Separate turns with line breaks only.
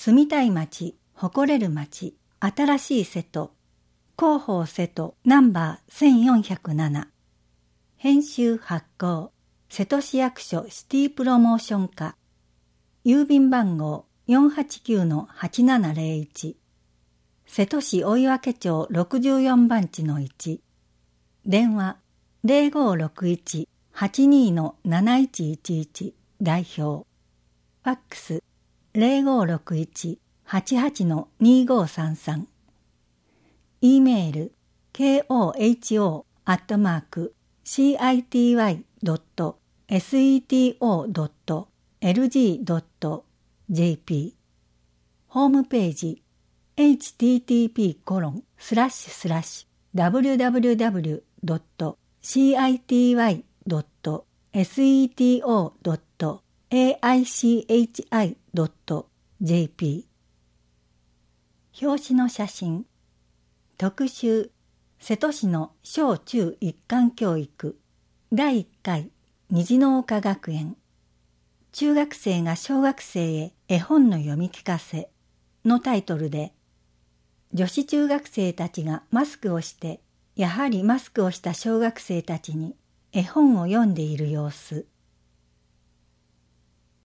住みたい町、誇れる町、新しい瀬戸、広報瀬戸ナンバー1407。編集発行、瀬戸市役所シティプロモーション課。郵便番号489-8701。瀬戸市追分町64番地の1。電話0561-82-7111代表。ファックス0561-88-2533。E メール koho@city.seto.lg.jp。 ホームページhttp://www.city.seto.aichi.jp。 表紙の写真。特集瀬戸市の小中一貫教育第1回虹の丘学園。中学生が小学生へ絵本の読み聞かせのタイトルで、女子中学生たちがマスクをして、やはりマスクをした小学生たちに絵本を読んでいる様子。